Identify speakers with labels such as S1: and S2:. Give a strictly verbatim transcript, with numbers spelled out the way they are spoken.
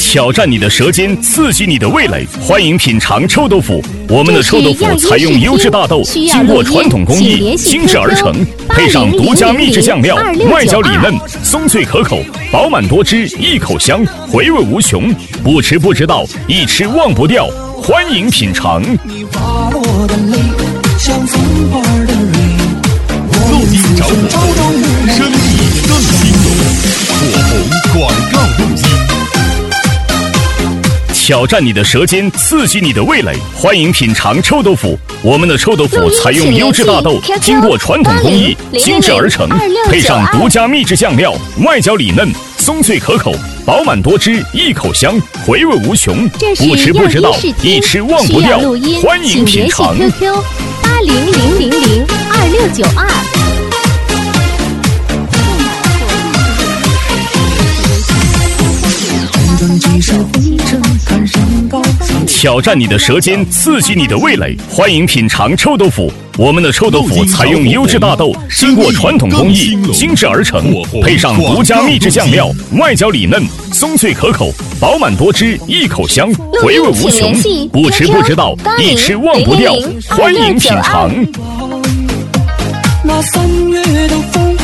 S1: 挑战你的舌尖，刺激你的味蕾。欢迎品尝臭豆腐，我们的臭豆腐采用优质大豆，经过传统工艺精制而成，配上独家秘制酱料，外焦里嫩，松脆可口，饱满多汁，一口香，回味无穷。不吃不知道，一吃忘不掉。欢迎品尝。
S2: 录音找我，生意更兴隆。火红广告录音。
S1: 挑战你的舌尖，刺激你的味蕾。欢迎品尝臭豆腐，我们的臭豆腐采用优质大豆，经过传统工艺精制而成，配上独家秘制酱料，外焦里嫩，松脆可口，饱满多汁，一口香，回味无穷。不吃不知道，一吃忘不掉。欢迎品尝。
S3: Q Q 八零零零零二六九二。
S1: 挑战你的舌尖，刺激你的味蕾。欢迎品尝臭豆腐，我们的臭豆腐采用优质大豆，经过传统工艺精制而成，配上独家秘制酱料，外焦里嫩，松脆可口，饱满多汁，一口香，回味无穷。不吃不知道，一吃忘不掉。欢迎品尝。
S4: 那三月的风